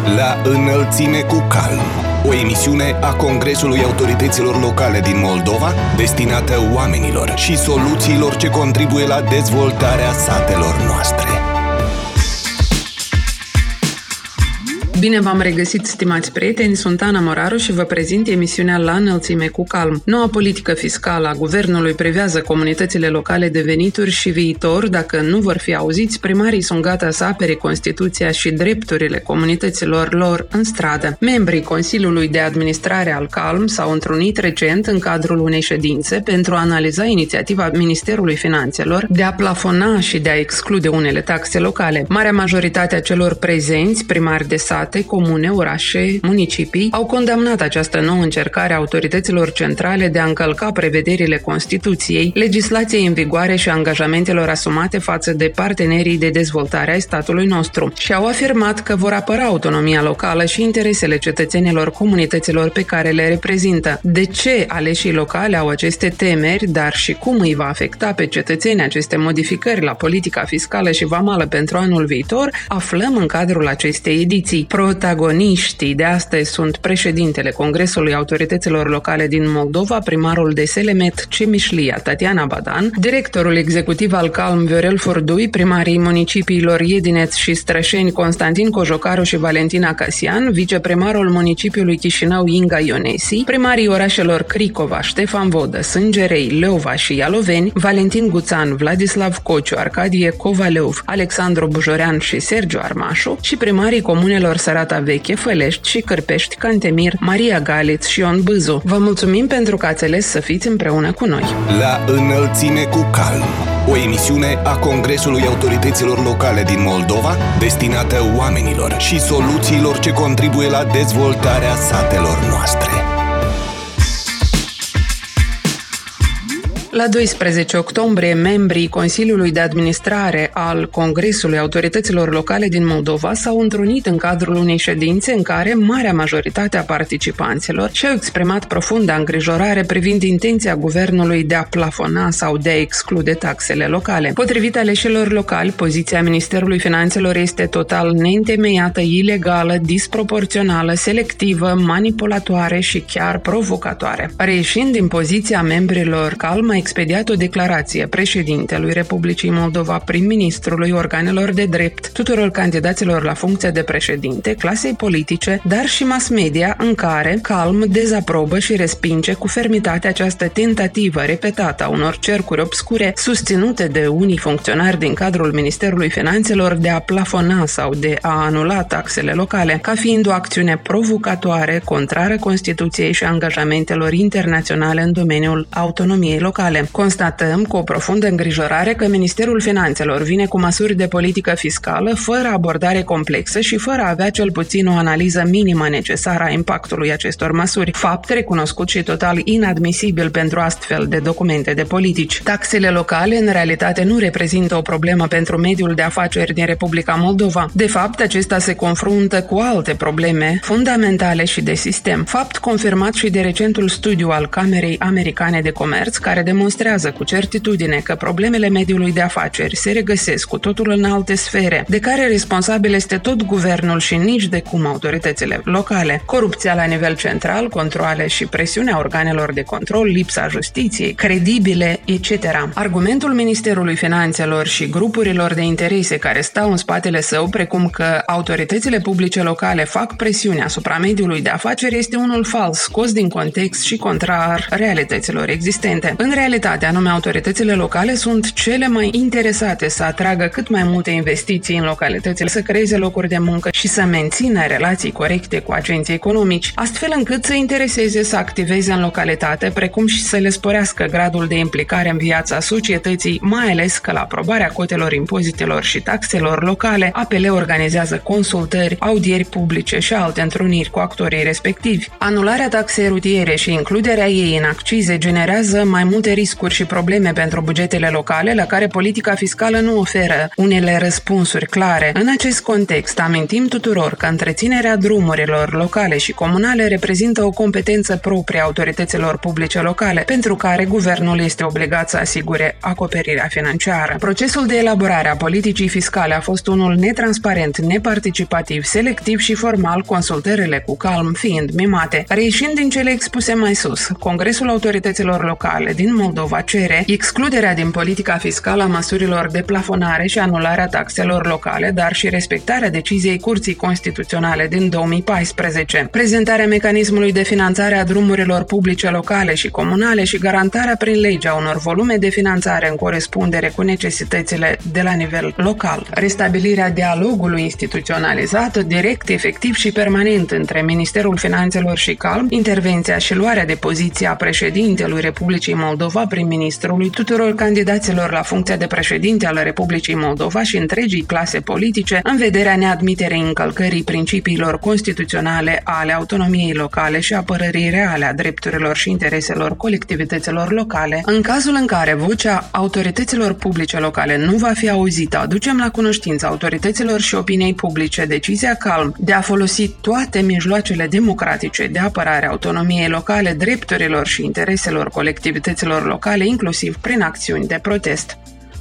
La înălțime cu calm, o emisiune a Congresului Autorităților Locale din Moldova, destinată oamenilor și soluțiilor ce contribuie la dezvoltarea satelor noastre. Bine v-am regăsit, stimați prieteni, sunt Ana Moraru și vă prezint emisiunea La înălțime cu calm. Noua politică fiscală a guvernului privează comunitățile locale de venituri și viitor. Dacă nu vor fi auziți, primarii sunt gata să apere Constituția și drepturile comunităților lor în stradă. Membrii Consiliului de Administrare al CALM s-au întrunit recent în cadrul unei ședințe pentru a analiza inițiativa Ministerului Finanțelor de a plafona și de a exclude unele taxe locale. Marea majoritate a celor prezenți, primari de sat, comune, orașe, municipii, au condamnat această nouă încercare a autorităților centrale de a încălca prevederile Constituției, legislației în vigoare și angajamentelor asumate față de partenerii de dezvoltare ai statului nostru și au afirmat că vor apăra autonomia locală și interesele cetățenilor comunităților pe care le reprezintă. De ce aleșii locale au aceste temeri, dar și cum îi va afecta pe cetățeni aceste modificări la politica fiscală și vamală pentru anul viitor, aflăm în cadrul acestei ediții. Protagoniștii de astăzi sunt președintele Congresului Autorităților Locale din Moldova, primarul de Selemet Cemișlia, Tatiana Badan, directorul executiv al CALM, Viorel Furdui, primarii municipiilor Iedineț și Strășeni, Constantin Cojocaru și Valentina Casian, viceprimarul municipiului Chișinău, Inga Ionesi, primarii orașelor Cricova, Ștefan Vodă, Sângerei, Leova și Ialoveni, Valentin Guțan, Vladislav Cociu, Arcadie Covaleov, Alexandru Bujorean și Sergiu Armașu și primarii comunelor Sărata Veche, Fălești și Cârpești, Cantemir, Maria Galiț și Ion Bâzu. Vă mulțumim pentru că ați ales să fiți împreună cu noi. La înălțime cu calm, o emisiune a Congresului Autorităților Locale din Moldova, destinată oamenilor și soluțiilor ce contribuie la dezvoltarea satelor noastre. La 12 octombrie, membrii Consiliului de Administrare al Congresului Autorităților Locale din Moldova s-au întrunit în cadrul unei ședințe în care marea majoritate a participanților și-au exprimat profundă îngrijorare privind intenția guvernului de a plafona sau de a exclude taxele locale. Potrivit aleșilor locali, poziția Ministerului Finanțelor este total neîntemeiată, ilegală, disproporțională, selectivă, manipulatoare și chiar provocatoare. Reieșind din poziția membrilor CALM, a expediat o declarație președintelui Republicii Moldova, prim-ministrului, organelor de drept, tuturor candidaților la funcția de președinte, clasei politice, dar și mass media, în care CALM dezaprobă și respinge cu fermitate această tentativă repetată a unor cercuri obscure susținute de unii funcționari din cadrul Ministerului Finanțelor de a plafona sau de a anula taxele locale, ca fiind o acțiune provocatoare, contrară Constituției și angajamentelor internaționale în domeniul autonomiei locale. Constatăm cu o profundă îngrijorare că Ministerul Finanțelor vine cu măsuri de politică fiscală fără abordare complexă și fără a avea cel puțin o analiză minimă necesară a impactului acestor măsuri, fapt recunoscut și total inadmisibil pentru astfel de documente de politici. Taxele locale, în realitate, nu reprezintă o problemă pentru mediul de afaceri din Republica Moldova. De fapt, acesta se confruntă cu alte probleme fundamentale și de sistem. Fapt confirmat și de recentul studiu al Camerei Americane de Comerț, care demonstrează cu certitudine că problemele mediului de afaceri se regăsesc cu totul în alte sfere, de care responsabil este tot guvernul și nici de cum autoritățile locale. Corupția la nivel central, controale și presiunea organelor de control, lipsa justiției, credibile, etc. Argumentul Ministerului Finanțelor și grupurilor de interese care stau în spatele său, precum că autoritățile publice locale fac presiune asupra mediului de afaceri, este unul fals, scos din context și contrar realităților existente. În realitate, anume, autoritățile locale sunt cele mai interesate să atragă cât mai multe investiții în localitățile, să creeze locuri de muncă și să mențină relații corecte cu agenții economici, astfel încât să intereseze să activeze în localitate, precum și să le sporească gradul de implicare în viața societății, mai ales că la aprobarea cotelor, impozitelor și taxelor locale, APL organizează consultări, audieri publice și alte întruniri cu actorii respectivi. Anularea taxei rutiere și includerea ei în accize generează mai multe riscuri și probleme pentru bugetele locale la care politica fiscală nu oferă unele răspunsuri clare. În acest context, amintim tuturor că întreținerea drumurilor locale și comunale reprezintă o competență proprie a autorităților publice locale, pentru care guvernul este obligat să asigure acoperirea financiară. Procesul de elaborare a politicii fiscale a fost unul netransparent, neparticipativ, selectiv și formal, consultările cu calm fiind mimate. Reieșind din cele expuse mai sus, Congresul Autorităților Locale din Moldova cere excluderea din politica fiscală a măsurilor de plafonare și anularea taxelor locale, dar și respectarea deciziei Curții Constituționale din 2014, prezentarea mecanismului de finanțare a drumurilor publice locale și comunale și garantarea prin lege a unor volume de finanțare în corespundere cu necesitățile de la nivel local, restabilirea dialogului instituționalizat, direct, efectiv și permanent între Ministerul Finanțelor și CALM, intervenția și luarea de poziție a președintelui Republicii Moldova, prim-ministrului, tuturor candidaților la funcția de președinte al Republicii Moldova și întregii clase politice, în vederea neadmiterii încălcării principiilor constituționale ale autonomiei locale și apărării reale a drepturilor și intereselor colectivităților locale. În cazul în care vocea autorităților publice locale nu va fi auzită, aducem la cunoștință autorităților și opiniei publice decizia CALM de a folosi toate mijloacele democratice de apărare a autonomiei locale, drepturilor și intereselor colectivităților locale, inclusiv prin acțiuni de protest.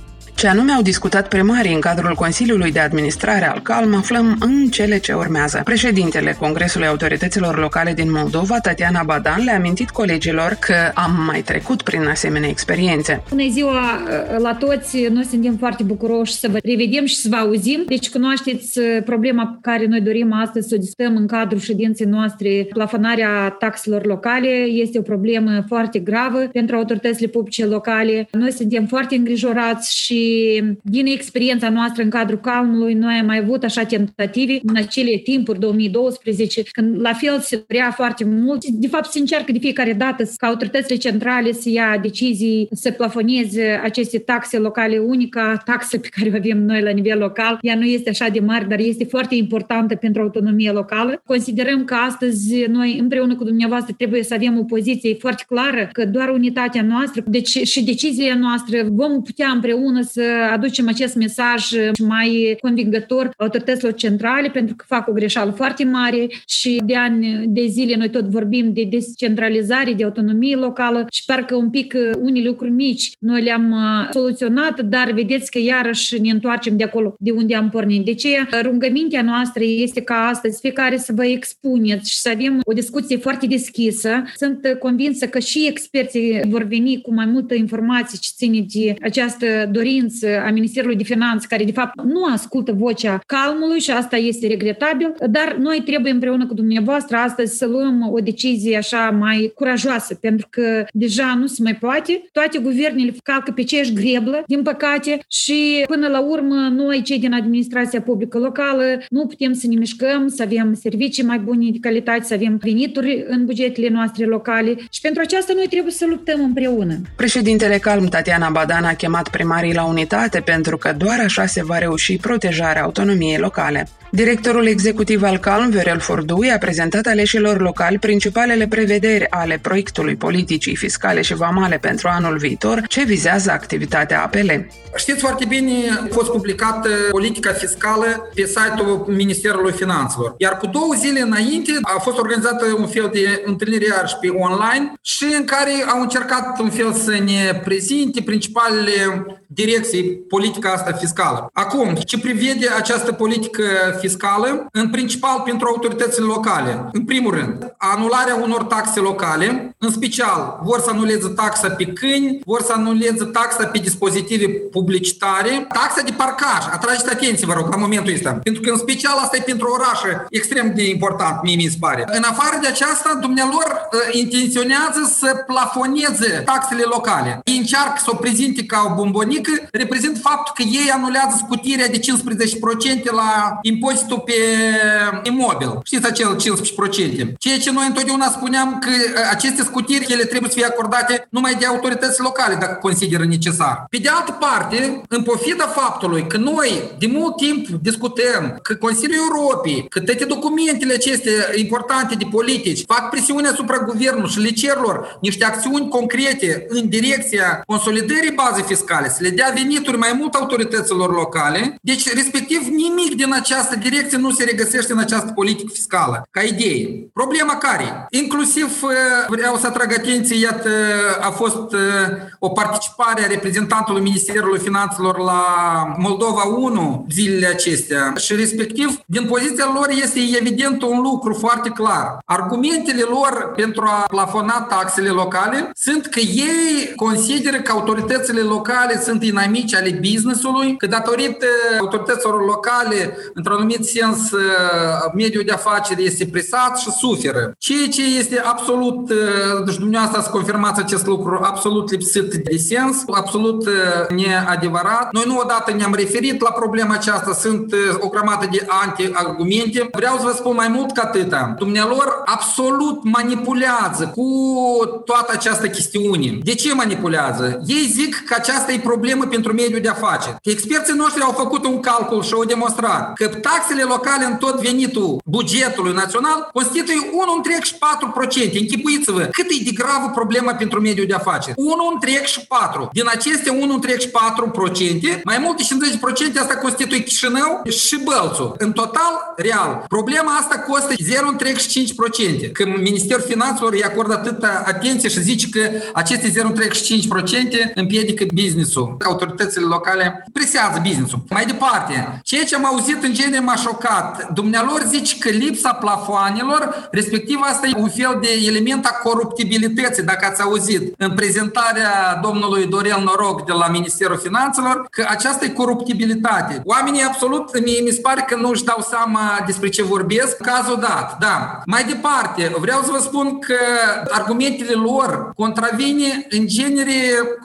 Ce anume au discutat primarii în cadrul Consiliului de Administrare al CALM aflăm în cele ce urmează. Președintele Congresului Autorităților Locale din Moldova, Tatiana Badan, le-a amintit colegilor că am mai trecut prin asemenea experiențe. Bună ziua la toți! Noi suntem foarte bucuroși să vă revedem și să vă auzim. Deci cunoașteți problema pe care noi dorim astăzi să o discutăm în cadrul ședinței noastre. Plafonarea taxelor locale este o problemă foarte gravă pentru autoritățile publice locale. Noi suntem foarte îngrijorați și din experiența noastră în cadrul CALM-ului, noi am mai avut așa tentative în acele timpuri, 2012, când la fel se vrea foarte mult. De fapt, se încearcă de fiecare dată ca autoritățile centrale să ia decizii, să plafoneze aceste taxe locale. Unica taxă pe care o avem noi la nivel local, ea nu este așa de mare, dar este foarte importantă pentru autonomia locală. Considerăm că astăzi noi, împreună cu dumneavoastră, trebuie să avem o poziție foarte clară, că doar unitatea noastră, deci și deciziile noastre vom putea împreună să aducem acest mesaj mai convingător autorităților centrale, pentru că fac o greșeală foarte mare și de ani de zile noi tot vorbim de descentralizare, de autonomie locală și parcă un pic unele lucruri mici noi le-am soluționat, dar vedeți că iarăși ne întoarcem de acolo de unde am pornit. De aceea, rugămintea noastră este ca astăzi fiecare să vă expuneți și să avem o discuție foarte deschisă. Sunt convinsă că și experții vor veni cu mai multă informație ce ține de această dorință a Ministerului de Finanțe, care de fapt nu ascultă vocea CALM-ului și asta este regretabil, dar noi trebuie împreună cu dumneavoastră astăzi să luăm o decizie așa mai curajoasă, pentru că deja nu se mai poate. Toate guvernele calcă pe aceeași greblă, din păcate, și până la urmă noi, cei din administrația publică locală, nu putem să ne mișcăm, să avem servicii mai bune de calitate, să avem venituri în bugetele noastre locale și pentru aceasta noi trebuie să luptăm împreună. Președintele CALM, Tatiana Badan, a chemat primarii la unitate pentru că doar așa se va reuși protejarea autonomiei locale. Directorul executiv al CALM, Viorel Furdui, a prezentat aleșilor locali principalele prevederi ale proiectului politicii fiscale și vamale pentru anul viitor, ce vizează activitatea APL. Știți foarte bine, a fost publicată politica fiscală pe site-ul Ministerului Finanțelor. Iar cu 2 zile înainte a fost organizată un fel de întâlnire iarăși pe online și în care au încercat un fel să ne prezinte principalele direcții politica asta fiscală. Acum, ce prevede această politică fiscală, în principal pentru autoritățile locale. În primul rând, anularea unor taxe locale, în special vor să anuleze taxa pe câini, vor să anuleze taxa pe dispozitive publicitare, taxa de parcaj. Atrageți atenție, vă rog, la momentul ăsta. Pentru că în special asta e pentru orașe extrem de important, mie mi se pare. În afară de aceasta, dumnealor intenționează să plafoneze taxele locale. Ei încearcă să o prezinte ca o bombonică, reprezintă faptul că ei anulează scutirea de 15% la impozit impozitul pe imobil. Știți acel 15%. Ceea ce noi întotdeauna spuneam că aceste scutiri, ele trebuie să fie acordate numai de autorități locale, dacă consideră necesar. Pe de altă parte, în pofida faptului că noi de mult timp discutăm că Consiliul Europei, că toate documentele acestea importante de politici fac presiune asupra guvernului și le cer lor niște acțiuni concrete în direcția consolidării bazei fiscale, să le dea venituri mai mult autorităților locale, deci respectiv nimic din această direcție nu se regăsește în această politică fiscală, ca idee. Problema care? Inclusiv vreau să atrag atenție, iată, a fost o participare a reprezentantului Ministerului Finanțelor la Moldova 1 zilele acestea și respectiv, din poziția lor este evident un lucru foarte clar. Argumentele lor pentru a plafona taxele locale sunt că ei consideră că autoritățile locale sunt inamici ale business-ului, că datorită autorităților locale, într-un anumit sens, mediul de afaceri este presat și suferă. Ceea ce este absolut, deci dumneavoastră ați confirmat acest lucru, absolut lipsit de sens, absolut neadevărat. Noi nu odată ne-am referit la problema aceasta, sunt o grămadă de anti-argumente. Vreau să vă spun mai mult ca atâta. Dumnealor absolut manipulează cu toată această chestiune. De ce manipulează? Ei zic că aceasta e problemă pentru mediul de afaceri. Experții noștri au făcut un calcul și au demonstrat că taxele locale în tot venitul bugetului național constituie 1,4%. Închipuiți-vă cât e de gravă problema pentru mediul de afaceri. 1,4%. Din aceste 1,4%, mai mult de 50% asta constituie Chișinău și Bălțul. În total, real, problema asta costă 0,35%. Că Ministerul Finanțelor îi acordă atâta atenție și zice că aceste 0,35% împiedică business-ul. Autoritățile locale presează business-ul. Mai departe, ceea ce am auzit în genere m-a șocat. Dumnealor zice că lipsa plafoanelor, respectiv asta e un fel de element a coruptibilității, dacă ați auzit în prezentarea domnului Dorel Noroc de la Ministerul Finanțelor, că aceasta e coruptibilitate. Oamenii absolut, mi se pare că nu își dau seama despre ce vorbesc. Cazul dat, da. Mai departe, vreau să vă spun că argumentele lor contravine în genere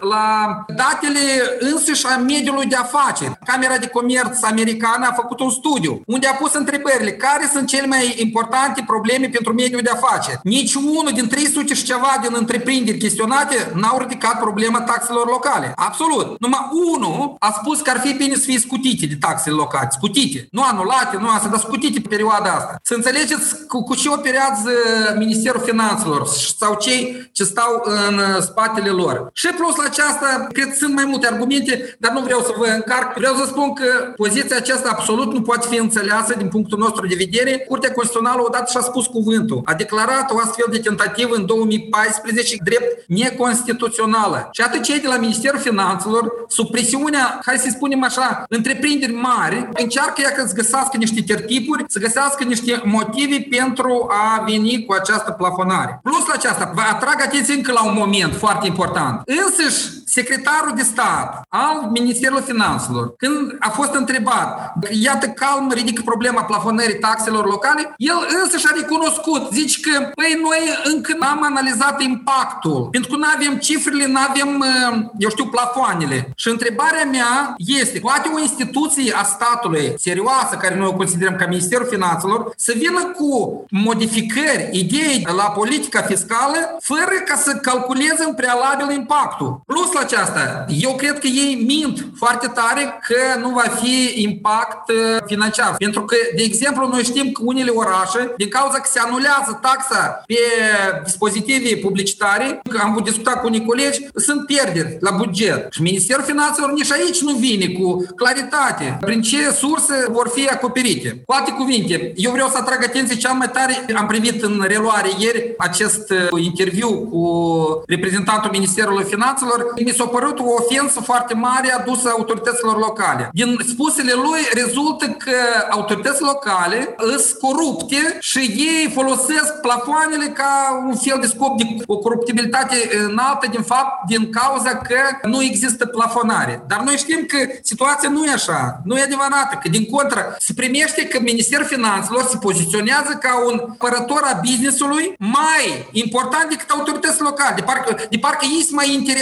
la datele însuși a mediului de afaceri. Camera de Comerț americană a făcut un studiu unde a pus întrebările care sunt cele mai importante probleme pentru mediul de afaceri. Niciunul din 300 și ceva din întreprinderi chestionate n-au ridicat problema taxelor locale. Absolut. Numai unul a spus că ar fi bine să fie scutite de taxele locale. Scutite. Nu anulate, nu asta, dar scutite pe perioada asta. Să înțelegeți cu ce operează Ministerul Finanțelor sau cei ce stau în spatele lor. Și plus la aceasta, cred că sunt mai multe argumente, dar nu vreau să vă încarc. Vreau să spun că poziția aceasta absolut nu poate fi înțeleasă din punctul nostru de vedere. Curtea Constituțională odată și-a spus cuvântul. A declarat o astfel de tentativă în 2014 drept neconstituțională. Și atât cei de la Ministerul Finanțelor, sub presiunea, hai să spunem așa, întreprinderi mari, încearcă ea să găsească niște tertipuri, să găsească niște motive pentru a veni cu această plafonare. Plus la aceasta, vă atrag atenție încă la un moment foarte important. Însăși, secretarul de stat al Ministerului Finanțelor, când a fost întrebat, iată calm, ridică problema plafonării taxelor locale, el însăși a recunoscut, zice că, păi, noi încă n-am analizat impactul, pentru că nu avem cifrele, nu avem, eu știu, plafoanele. Și întrebarea mea este, poate o instituție a statului serioasă, care noi o considerăm ca Ministerul Finanțelor, să vină cu modificări, idei la politica fiscală, fără ca să calculeze în prealabil impactul. Plus la aceasta, eu cred că ei mint foarte tare că nu va fi impact financiar. Pentru că, de exemplu, noi știm că unele orașe, din cauza că se anulează taxa pe dispozitive publicitare, am discutat cu unii colegi, sunt pierderi la buget. Și Ministerul Finanțelor nici aici nu vine cu claritate prin ce surse vor fi acoperite. Cu alte cuvinte, eu vreau să atrag atenție cel mai tare. Am privit în reluare ieri acest interviu cu reprezentantul Ministerului Finanțelor. Mi s-a părut o ofensă foarte mare adusă autorităților locale. Din spusele lui rezultă că autoritățile locale sunt corupte și ei folosesc plafoanele ca un fel de scop de o coruptibilitate înaltă din cauza că nu există plafonare. Dar noi știm că situația nu e așa. Nu e adevărată, că din contră se primește că Ministerul Finanțelor se poziționează ca un apărător a business-ului mai important decât autoritățile locale. De parcă ei sunt mai interesați de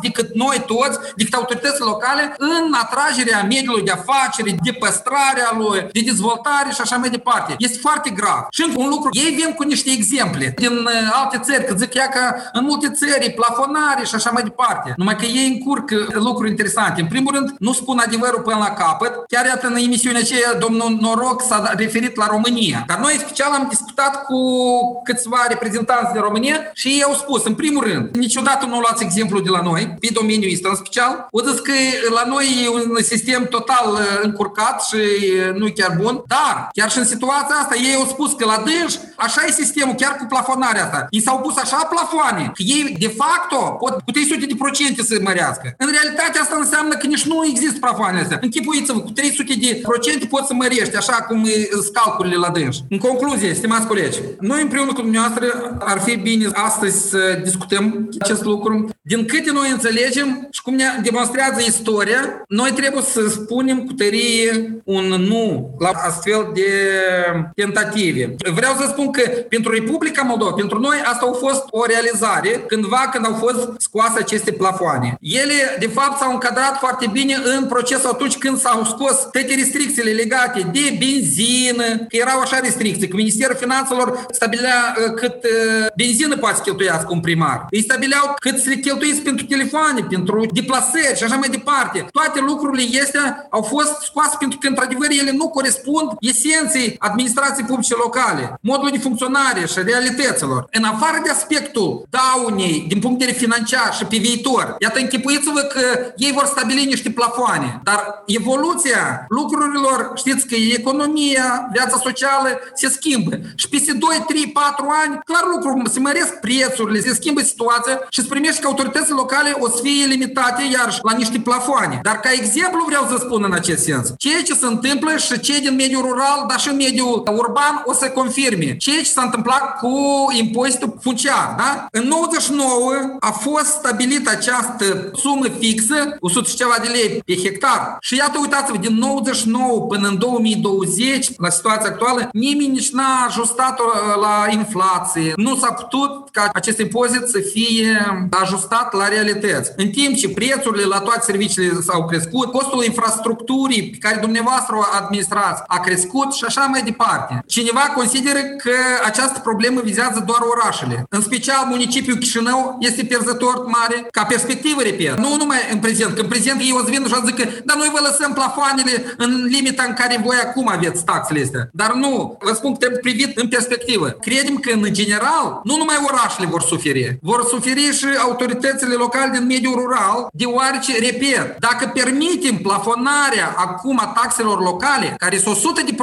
decât noi toți, decât autoritățile locale, în atragerea mediului de afaceri, de păstrarea lui, de dezvoltare și așa mai departe. Este foarte grav. Și încă un lucru, ei vin cu niște exemple din alte țări, că zic ea că în multe țări plafonare și așa mai departe. Numai că ei încurcă lucruri interesante. În primul rând, nu spun adevărul până la capăt. Chiar iată în emisiunea aceea, domnul Noroc s-a referit la România. Dar noi special am discutat cu câțiva reprezentanți din România și ei au spus, în primul rând, niciodată nu luați exemplu de la noi, pe domeniul ăsta în special. O zis că la noi e un sistem total încurcat și nu e chiar bun, dar chiar și în situația asta ei au spus că la dânși așa e sistemul, chiar cu plafonarea asta. Ei s-au pus așa plafoane, că ei de facto pot cu 300% să mărească. În realitate asta înseamnă că nici nu există plafoanele astea. Închipuiți-vă, cu 300% poți să mărești, așa cum sunt calculele la dânși. În concluzie, stimați colegi, noi împreună cu dumneavoastră ar fi bine astăzi să discutăm acest lucru. Din câte noi înțelegem și cum ne demonstrează istoria, noi trebuie să spunem cu tărie un nu la astfel de tentative. Vreau să spun că pentru Republica Moldova, pentru noi, asta a fost o realizare cândva când au fost scoase aceste plafoane. Ele, de fapt, s-au încadrat foarte bine în procesul atunci când s-au scos toate restricțiile legate de benzină, că erau așa restricții, că Ministerul Finanțelor stabilea cât benzină poate să cheltuiască un primar. Îi stabileau cât să le cheltuiesc pentru telefoane, pentru deplasări și așa mai departe. Toate lucrurile astea au fost scoase pentru că, într-adevăr, ele nu corespund esenței administrației publice locale, modului de funcționare și realităților. În afară de aspectul daunei din punct de vedere financiar și pe viitor, iată, închipuiți-vă că ei vor stabili niște plafoane, dar evoluția lucrurilor, știți că economia, viața socială se schimbă și peste 2, 3, 4 ani, clar lucrul, se măresc prețurile, se schimbă situația și îți primești că autoritățile locale o să fie limitate iarăși la niște plafoane. Dar ca exemplu vreau să spun în acest sens, ceea ce se întâmplă și cei din mediul rural, dar și în mediul urban o să confirme. Ceea ce s-a întâmplat cu impozitul funciar, da? În 99 a fost stabilită această sumă fixă, 100 și ceva de lei pe hectar. Și iată, uitați-vă, din 99 până în 2020, la situația actuală, nimeni nici n-a ajustat-o la inflație. Nu s-a putut ca acest impozit să fie ajustat la realități. În timp ce prețurile la toate serviciile s-au crescut, costul infrastructurii pe care dumneavoastră o administrați a crescut și așa mai departe. Cineva consideră că această problemă vizează doar orașele. În special municipiul Chișinău este pierzător mare ca perspectivă, repet. Nu numai în prezent, că în prezent ei o să vină și o să zică, dar noi vă lăsăm plafoanele în limita în care voi acum aveți taxele astea. Dar nu, vă spun că trebuie privit în perspectivă. Credem că în general, nu numai orașele vor suferi. Vor suferi și autoritățile locale din mediul rural, deoarece, repet, dacă permitem plafonarea acum a taxelor locale, care sunt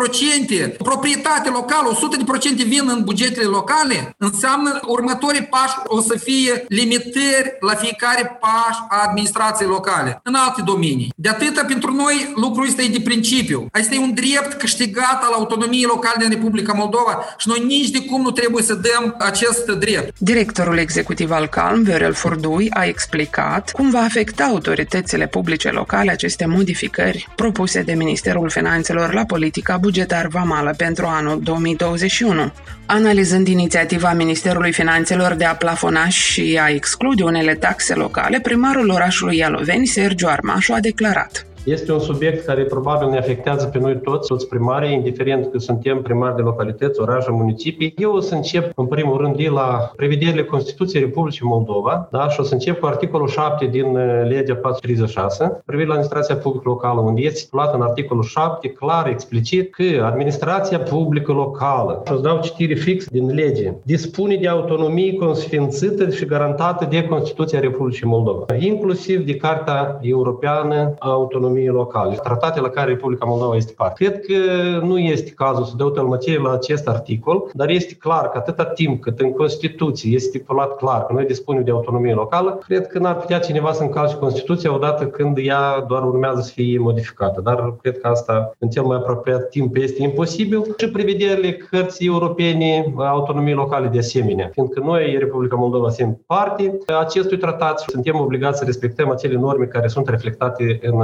100%, proprietate locală, 100% vin în bugetele locale, înseamnă următorii pași o să fie limitări la fiecare paș a administrației locale, în alte domenii. De atâta pentru noi lucrul ăsta e de principiu. Asta e un drept câștigat al autonomiei locale din Republica Moldova și noi nici de cum nu trebuie să dăm acest drept. Directorul executiv al CALM, Viorel Furdui, a explicat cum va afecta autoritățile publice locale aceste modificări propuse de Ministerul Finanțelor la politica bugetar-vamală pentru anul 2021. Analizând inițiativa Ministerului Finanțelor de a plafona și a exclude unele taxe locale, primarul orașului Ialoveni, Sergiu Armașu, a declarat: Este un subiect care probabil ne afectează pe noi toți primarii, indiferent că suntem primari de localități, orașe, municipii. Eu o să încep, în primul rând, de la prevederile Constituției Republicii Moldova, da? Și o să încep cu articolul 7 din legea 436, privind la administrația publică locală, unde este stipulat în articolul 7, clar, explicit, că administrația publică locală, și o să dau citire fix din lege, dispune de autonomie consfințită și garantată de Constituția Republicii Moldova, inclusiv de Carta Europeană a Autonomiei locale, tratate la care Republica Moldova este parte. Cred că nu este cazul să dau tălmăcire la acest articol, dar este clar că atâta timp cât în Constituție este stipulat clar că noi dispunem de autonomie locală, cred că n-ar putea cineva să încalce Constituția odată când ea doar urmează să fie modificată. Dar cred că asta în cel mai apropiat timp este imposibil. Și prevederile Cărții Europene a Autonomiei Locale de asemenea. Fiindcă noi, Republica Moldova, suntem parte acestui tratat și suntem obligați să respectăm acele norme care sunt reflectate în acest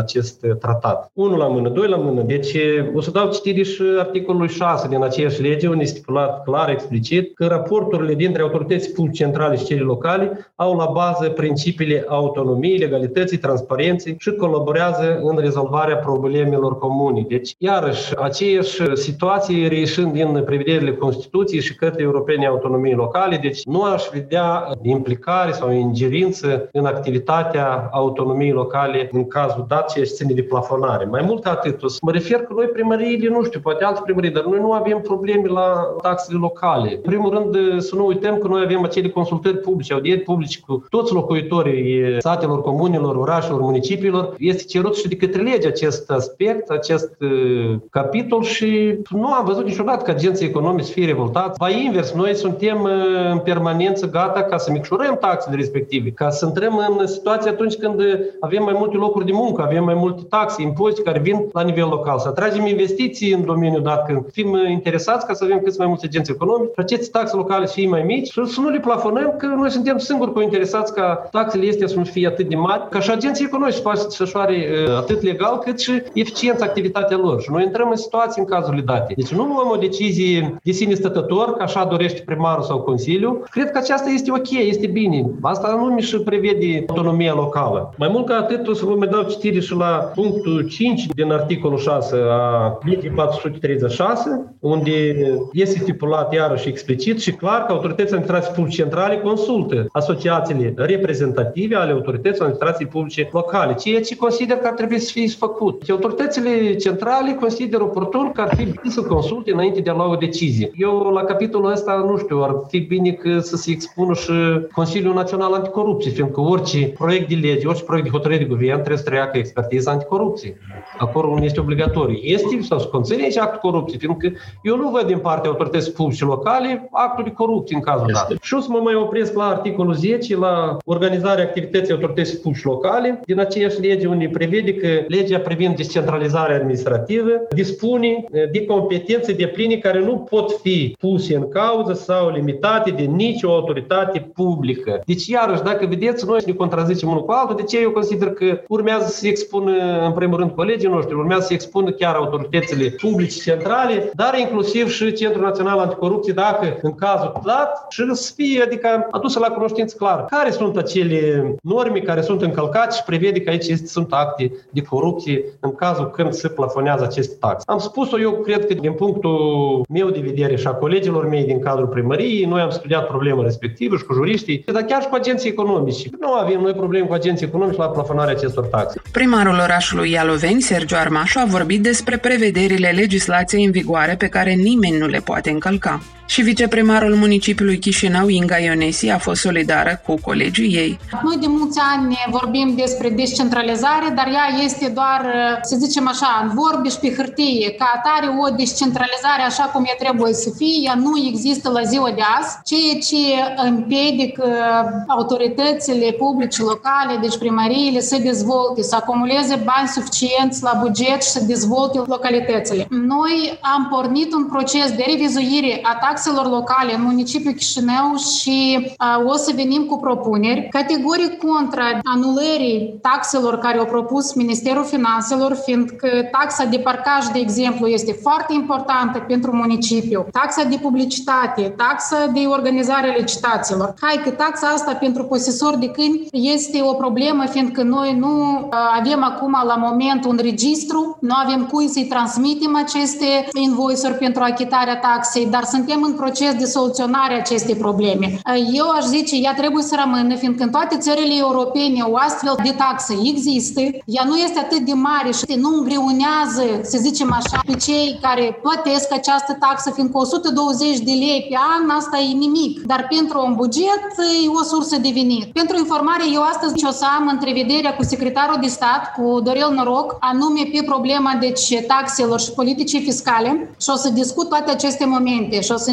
tratat. 1 la mână, 2 la mână. Deci o să dau citire și articolul 6 din aceeași lege, unde este stipulat clar, explicit, că raporturile dintre autorități publice centrale și cele locale au la bază principiile autonomiei, legalității, transparenței și colaborează în rezolvarea problemelor comune. Deci, iarăși, aceeași situație reieșind din prevederile Constituției și cărții europene autonomiei locale, deci nu aș vedea implicare sau ingerință în activitatea autonomiei locale în cazul dat ce ține de plafonare. Mai mult atât, mă refer că noi primăriile, nu știu, poate alte primării, dar noi nu avem probleme la taxele locale. În primul rând, să nu uităm că noi avem acele consultări publice, audieri publice cu toți locuitorii satelor, comunelor, orașelor, municipiilor. Este cerut și de către lege acest aspect, acest capitol și nu am văzut niciodată că agenții economici să fie revoltați. Ba invers, noi suntem în permanență gata ca să micșorăm taxele respective, ca să intrăm în situație atunci când avem mai multe locuri de muncă, avem mai multe taxe, impozite care vin la nivel local, să atragem investiții în domeniul dat, când fim interesați ca să avem cât mai mulți agenți economici, și aceste taxe locale să fie mai mici și să nu le plafonăm, că noi suntem singuri interesați ca taxele astea să nu fie atât de mari, ca și agenții economici să poată să desfășoare atât legal cât și eficient activitatea lor. Și noi intrăm în situații în cazurile date. Deci nu luăm o decizie de sine stătător, că așa dorește primarul sau Consiliul. Cred că aceasta este ok, este bine. Asta nu mi-și prevede autonomia locală. Mai mult ca atât, o să vă mai dau citire și la punctul 5 din articolul 6 a legii 436, unde este stipulat iarăși explicit și clar că autoritățile administrației publice centrale consultă asociațiile reprezentative ale autorităților administrației publice locale, ceea ce consider că ar trebui să fie făcut. Deci autoritățile centrale consideră oportun că ar fi bine să consulte înainte de a lua o decizie. Eu la capitolul ăsta, nu știu, ar fi bine să se expună și Consiliul Național Anticorupție, fiindcă orice proiect de lege, orice proiect de hotărâre de guvern trebuie să treacă expertiza anticorupție. Acolo nu este obligatoriu. Este sau să conține și actul corupție, fiindcă eu nu văd din partea autorității publice locale actul de corupție în cazul dat. Și o să mă mai opresc la articolul 10, la organizarea activității autorității publice locale, din aceeași lege unde prevede că legea privind descentralizarea administrativă dispune de competențe depline care nu pot fi puse în cauză sau limitate de nicio autoritate publică. Deci, iarăși, dacă vedeți, noi ne contrazicem unul cu altul, de ce eu consider că urmează să se expună, în primul rând, colegii noștri, urmează să se expună chiar autoritățile publice centrale, dar inclusiv și Centrul Național Anticorupție, dacă în cazul dat, și să fie, adică adusă la cunoștință clar care sunt acele norme care sunt încălcate și prevede că aici sunt acte de corupție în cazul când se plafonează aceste taxe. Am spus-o, eu cred că din punctul meu de vedere și a colegilor mei din cadrul primăriei, noi am studiat problema respectivă și cu juriștii, dar chiar și cu agenții economici. Nu avem noi probleme cu agenții economici la plafonarea acestor taxe. Primarul orașului Ialoveni, Sergiu Armașu, a vorbit despre prevederile legislației în vigoare pe care nimeni nu le poate încălca. Și viceprimarul municipiului Chișinău, Inga Ionesi, a fost solidară cu colegii ei. Noi de mulți ani vorbim despre descentralizare, dar ea este doar, să zicem așa, în vorbe și pe hârtie. Ca atare, o descentralizare așa cum ea trebuie să fie, ea nu există la ziua de azi, ceea ce împiedică autoritățile publice locale, deci primăriile, să dezvolte, să acumuleze bani suficienți la buget și să dezvolte localitățile. Noi am pornit un proces de revizuire a taxelor locale în municipiul Chișinău și o să venim cu propuneri categoric contra anulării taxelor care au propus Ministerul Finanțelor, fiindcă taxa de parcaj, de exemplu, este foarte importantă pentru municipiu, taxa de publicitate, taxa de organizare a licitațiilor. Hai că taxa asta pentru posesori de câini este o problemă, fiindcă noi nu avem acum la moment un registru, nu avem cui să-i transmitem aceste invoice-uri pentru achitarea taxei, dar suntem în proces de soluționare a acestei probleme. Eu aș zice, ea trebuie să rămână, fiindcă în toate țările europene o astfel de taxă există, ea nu este atât de mare și nu îngreunează, să zicem așa, pe cei care plătesc această taxă, fiindcă 120 de lei pe an, asta e nimic, dar pentru un buget e o sursă de venit. Pentru informare, eu astăzi o să am întrevederea cu secretarul de stat, cu Dorel Noroc, anume pe problema taxelor și politicii fiscale și o să discut toate aceste momente și o să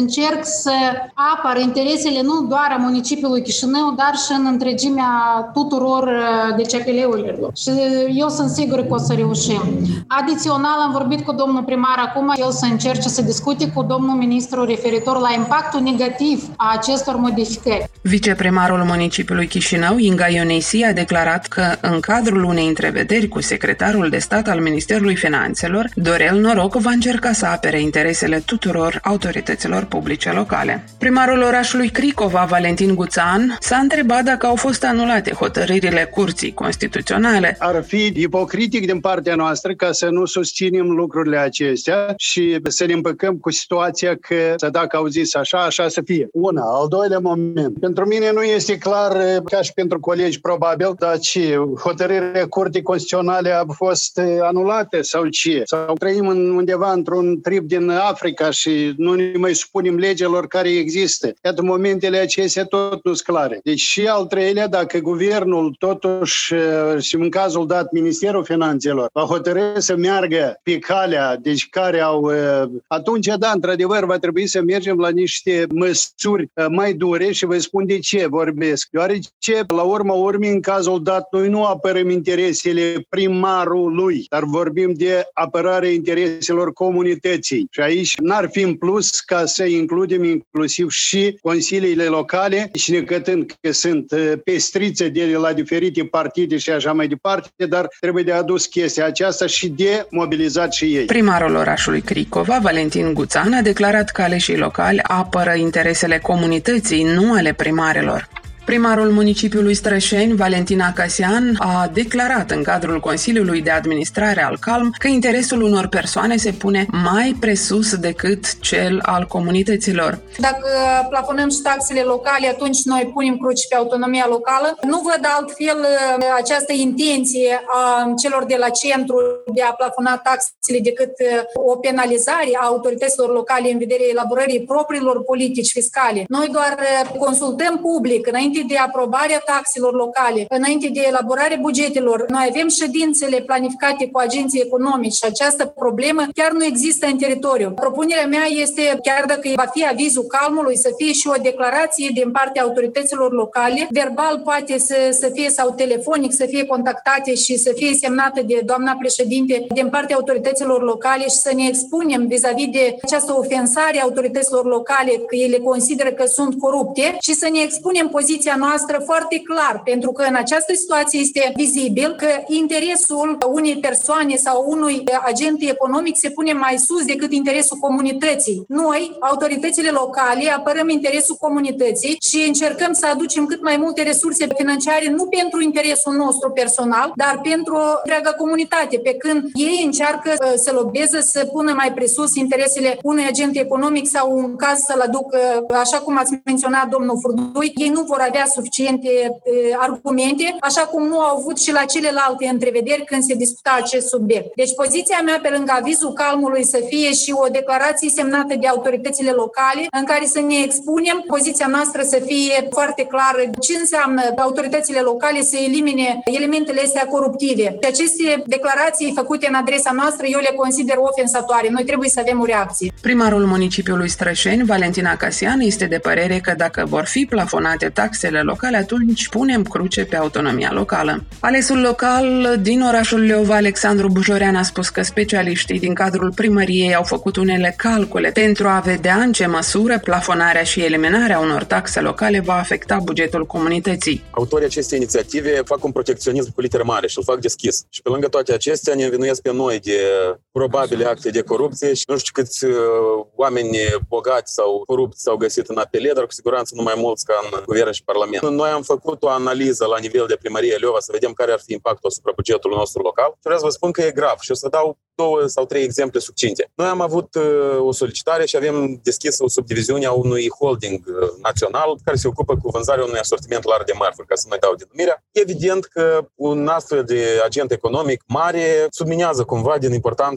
încerc să apăr interesele nu doar a municipiului Chișinău, dar și în întregimea tuturor DCPL-urilor. Și eu sunt sigură că o să reușim. Adițional, am vorbit cu domnul primar acum, el să încerce să discute cu domnul ministru referitor la impactul negativ a acestor modificări. Viceprimarul municipiului Chișinău, Inga Ionesi, a declarat că în cadrul unei întrevederi cu secretarul de stat al Ministerului Finanțelor, Dorel Noroc va încerca să apere interesele tuturor autorităților publice locale. Primarul orașului Cricova, Valentin Guțan, s-a întrebat dacă au fost anulate hotărârile Curții Constituționale. Ar fi ipocritic din partea noastră ca să nu susținem lucrurile acestea și să ne împăcăm cu situația că dacă au zis așa, așa să fie. Una. Al doilea moment. Pentru mine nu este clar, ca și pentru colegi probabil, dar ce? Hotărârile Curții Constituționale au fost anulate sau ce? Sau trăim undeva într-un trip din Africa și nu ne mai supunem legilor care există. Iată, momentele acestea tot nu-s clare. Deci și al treilea, dacă guvernul totuși, și în cazul dat Ministerul Finanțelor, va hotărâ să meargă pe calea, deci care au... Atunci, da, într-adevăr, va trebui să mergem la niște măsuri mai dure și vă spun de ce vorbesc. Deoarece, la urma urmei, în cazul dat, noi nu apărăm interesele primarului, dar vorbim de apărarea intereselor comunității. Și aici n-ar fi în plus ca să includem inclusiv și consiliile locale și necătând că sunt pestrițe de la diferite partide și așa mai departe, dar trebuie de adus chestia aceasta și de mobilizat și ei. Primarul orașului Cricova, Valentin Guțan, a declarat că aleșii locali apără interesele comunității, nu ale primarilor. Primarul municipiului Strășeni, Valentin Acasian, a declarat în cadrul Consiliului de Administrare al CALM că interesul unor persoane se pune mai presus decât cel al comunităților. Dacă plafonăm și taxele locale, atunci noi punem cruci pe autonomia locală. Nu văd altfel această intenție a celor de la centru de a plafona taxele decât o penalizare a autorităților locale în vederea elaborării propriilor politici fiscale. Noi doar consultăm public înainte de aprobarea taxelor locale, înainte de elaborarea bugetelor. Noi avem ședințele planificate cu agenții economici și această problemă chiar nu există în teritoriu. Propunerea mea este, chiar dacă va fi avizul calmului, să fie și o declarație din partea autorităților locale, verbal poate să fie sau telefonic să fie contactate și să fie semnată de doamna președinte din partea autorităților locale și să ne expunem vis-a-vis de această ofensare a autorităților locale, că ele consideră că sunt corupte și să ne expunem poziția noastră foarte clar, pentru că în această situație este vizibil că interesul unei persoane sau unui agent economic se pune mai sus decât interesul comunității. Noi, autoritățile locale, apărăm interesul comunității și încercăm să aducem cât mai multe resurse financiare, nu pentru interesul nostru personal, dar pentru întreaga comunitate, pe când ei încearcă să lobeze, să pună mai presus interesele unui agent economic sau un caz să-l aducă, așa cum ați menționat domnul Furdui, ei nu vor avea suficiente argumente, așa cum nu au avut și la celelalte întrevederi când se discuta acest subiect. Deci poziția mea, pe lângă avizul calmului, să fie și o declarație semnată de autoritățile locale, în care să ne expunem, poziția noastră să fie foarte clară ce înseamnă autoritățile locale să elimine elementele astea coruptive. Și aceste declarații făcute în adresa noastră, eu le consider ofensatoare. Noi trebuie să avem o reacție. Primarul municipiului Strășeni, Valentin Acasian, este de părere că dacă vor fi plafonate taxele locale, atunci punem cruce pe autonomia locală. Alesul local din orașul Leova, Alexandru Bujorean, a spus că specialiștii din cadrul primăriei au făcut unele calcule pentru a vedea în ce măsură plafonarea și eliminarea unor taxe locale va afecta bugetul comunității. Autorii acestei inițiative fac un protecționism cu litere mare și îl fac deschis. Și pe lângă toate acestea ne învinuiesc pe noi de probabile acte de corupție și nu știu câți oameni bogați sau corupți s-au găsit în apele, dar cu siguranță nu mai mulți ca în guvern și parlament. Noi am făcut o analiză la nivel de primărie Leova să vedem care ar fi impactul asupra bugetului nostru local și vreau să vă spun că e grav și o să dau 2 sau 3 exemple succinte. Noi am avut o solicitare și avem deschis o subdiviziune a unui holding național care se ocupă cu vânzarea unui asortiment larg de mărfuri, ca să nu-i dau denumirea. Evident că un astfel de agent economic mare subminează cumva din importanța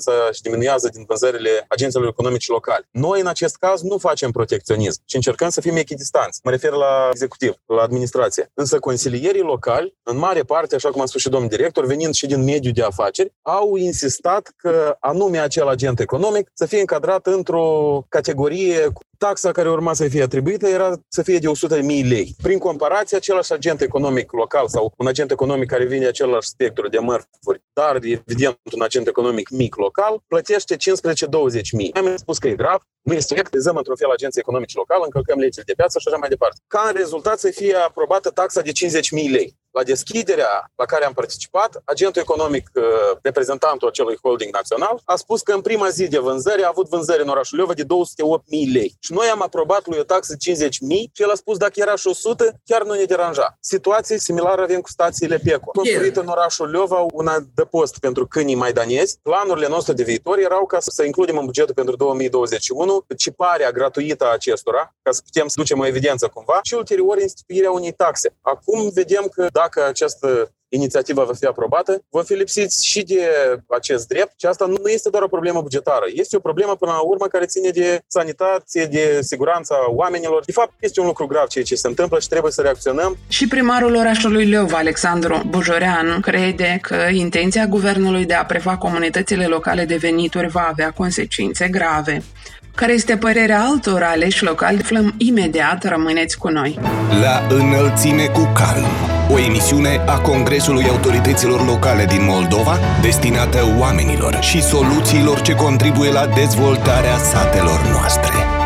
eficiența și diminuează din vânzările agenților economici locali. Noi, în acest caz, nu facem protecționism și încercăm să fim echidistanți. Mă refer la executiv, la administrație. Însă consilierii locali, în mare parte, așa cum a spus și domnul director, venind și din mediul de afaceri, au insistat că anume acel agent economic să fie încadrat într-o categorie. Taxa care urma să fie atribuită era să fie de 100.000 lei. Prin comparație, același agent economic local sau un agent economic care vine același spectru de mărfuri, dar evident un agent economic mic local, plătește 15-20.000. Am spus că e grav, nu este corect, dezăm într-un fel agenții economici local, încălcăm legile de piață și așa mai departe. Ca în rezultat să fie aprobată taxa de 50.000 lei. La deschiderea la care am participat, agentul economic, reprezentantul acelui holding național, a spus că în prima zi de vânzări a avut vânzări în orașul Leova de 208.000 lei. Și noi am aprobat lui o taxă 50.000 și el a spus dacă era și 100, chiar nu ne deranja. Situații similare avem cu stațiile PECO. Construită în orașul Leova un adăpost pentru câinii maidanezi. Planurile noastre de viitor erau ca să includem în bugetul pentru 2021 ciparea gratuită a acestora, ca să putem să ducem o evidență cumva, și ulterior instituirea unei taxe. Acum vedem că dacă această inițiativa va fi aprobată, vom fi lipsiți și de acest drept și asta nu este doar o problemă bugetară. Este o problemă până la urmă care ține de sanitate, de siguranța oamenilor. De fapt, este un lucru grav ceea ce se întâmplă și trebuie să reacționăm. Și primarul orașului Leova, Alexandru Bujoreanu, crede că intenția guvernului de a prefa comunitățile locale de venituri va avea consecințe grave. Care este părerea altor aleși locali? Aflăm imediat, rămâneți cu noi. La înălțime cu calm, o emisiune a Congresului Autorităților Locale din Moldova, destinată oamenilor și soluțiilor ce contribuie la dezvoltarea satelor noastre.